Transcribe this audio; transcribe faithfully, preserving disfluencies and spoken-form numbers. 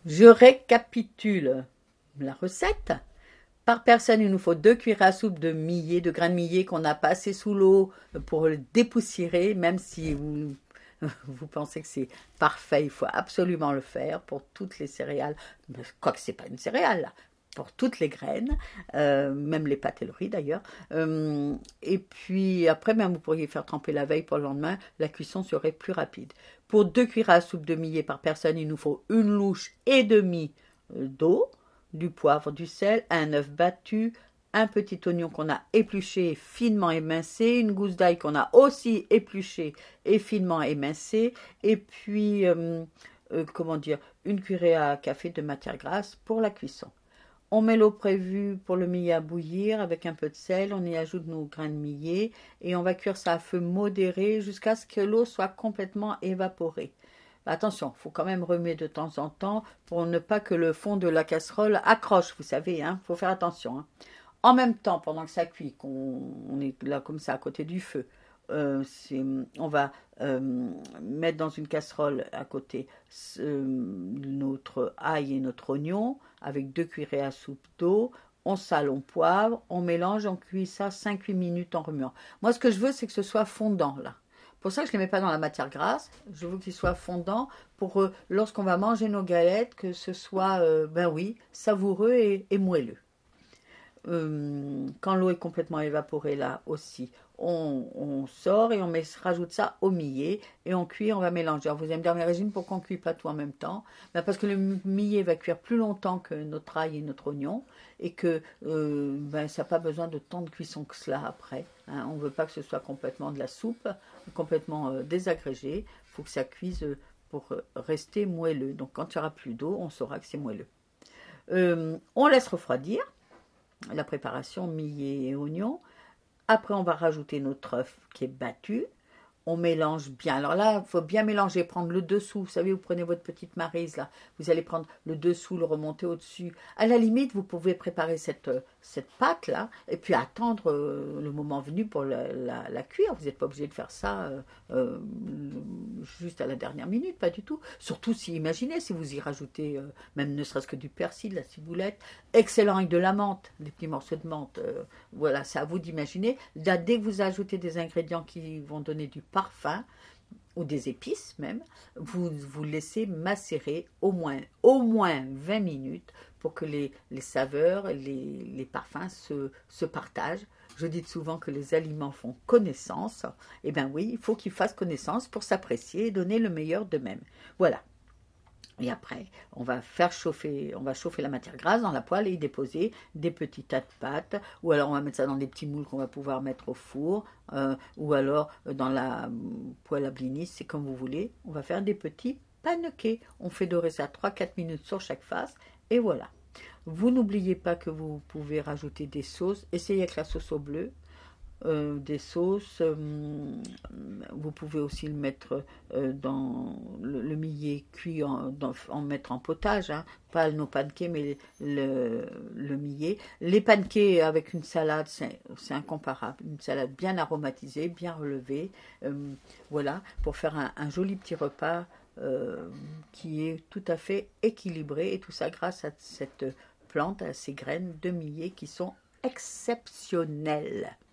Je récapitule la recette. Par personne, il nous faut deux cuillères à soupe de millet, de grains de millet qu'on a passé sous l'eau pour le dépoussiérer, même si vous, vous pensez que c'est parfait, il faut absolument le faire pour toutes les céréales, quoique ce n'est pas une céréale là, pour toutes les graines, euh, même les pâtes et le riz d'ailleurs. Euh, et puis après, même vous pourriez faire tremper la veille pour le lendemain, la cuisson serait plus rapide. Pour deux cuillères à soupe de millet par personne, il nous faut une louche et demie d'eau, du poivre, du sel, un œuf battu, un petit oignon qu'on a épluché et finement émincé, une gousse d'ail qu'on a aussi épluché et finement émincé, et puis, euh, euh, comment dire, une cuillerée à café de matière grasse pour la cuisson. On met l'eau prévue pour le millet à bouillir avec un peu de sel, on y ajoute nos grains de millet et on va cuire ça à feu modéré jusqu'à ce que l'eau soit complètement évaporée. Attention, il faut quand même remuer de temps en temps pour ne pas que le fond de la casserole accroche, vous savez, hein, faut faire attention. Hein. En même temps, pendant que ça cuit, qu'on on est là comme ça à côté du feu, euh, on va euh, mettre dans une casserole à côté euh, notre ail et notre oignon avec deux cuillerées à soupe d'eau. On sale, on poivre, on mélange, on cuit ça cinq à huit minutes en remuant. Moi, ce que je veux, c'est que ce soit fondant là. Pour ça que je ne les mets pas dans la matière grasse. Je veux qu'ils soient fondants pour euh, lorsqu'on va manger nos galettes, que ce soit, euh, ben oui, savoureux et, et moelleux. Euh, quand l'eau est complètement évaporée là aussi, on, on sort et on met, rajoute ça au millet et on cuit, on va mélanger. Alors vous allez me dire, mais Régine, pourquoi on ne cuit pas tout en même temps? Ben parce que le millet va cuire plus longtemps que notre ail et notre oignon et que euh, ben, ça n'a pas besoin de tant de cuisson que cela après. Hein. On ne veut pas que ce soit complètement de la soupe, complètement euh, désagrégé. Il faut que ça cuise pour rester moelleux. Donc quand il n'y aura plus d'eau, on saura que c'est moelleux. Euh, on laisse refroidir la préparation millet et oignon. Après, on va rajouter notre œuf qui est battu. On mélange bien. Alors là, il faut bien mélanger, prendre le dessous. Vous savez, vous prenez votre petite maryse, là. Vous allez prendre le dessous, le remonter au-dessus. À la limite, vous pouvez préparer cette, cette pâte-là et puis attendre euh, le moment venu pour la, la, la cuire. Vous n'êtes pas obligé de faire ça euh, euh, juste à la dernière minute, pas du tout. Surtout si, imaginez, si vous y rajoutez euh, même ne serait-ce que du persil, la ciboulette, excellent avec de la menthe, des petits morceaux de menthe. Euh, voilà, c'est à vous d'imaginer. Là, dès que vous ajoutez des ingrédients qui vont donner du parfum ou des épices même, vous vous laissez macérer au moins, au moins vingt minutes pour que les, les saveurs, les, les parfums se, se partagent. Je dis souvent que les aliments font connaissance. Eh bien oui, il faut qu'ils fassent connaissance pour s'apprécier et donner le meilleur d'eux-mêmes. Voilà. Et après, on va faire chauffer, on va chauffer la matière grasse dans la poêle et y déposer des petits tas de pâtes. Ou alors on va mettre ça dans des petits moules qu'on va pouvoir mettre au four. Euh, ou alors dans la poêle à blinis, c'est comme vous voulez. On va faire des petits panqués. On fait dorer ça trois à quatre minutes sur chaque face. Et voilà. Vous n'oubliez pas que vous pouvez rajouter des sauces. Essayez avec la sauce au bleu. Euh, des sauces, euh, vous pouvez aussi le mettre euh, dans le, le millet cuit, en, dans, en mettre en potage, hein, pas nos pancakes mais le, le millet. Les pancakes avec une salade, c'est, c'est incomparable, une salade bien aromatisée, bien relevée, euh, voilà, pour faire un, un joli petit repas euh, qui est tout à fait équilibré, et tout ça grâce à cette plante, à ces graines de millet qui sont exceptionnelles.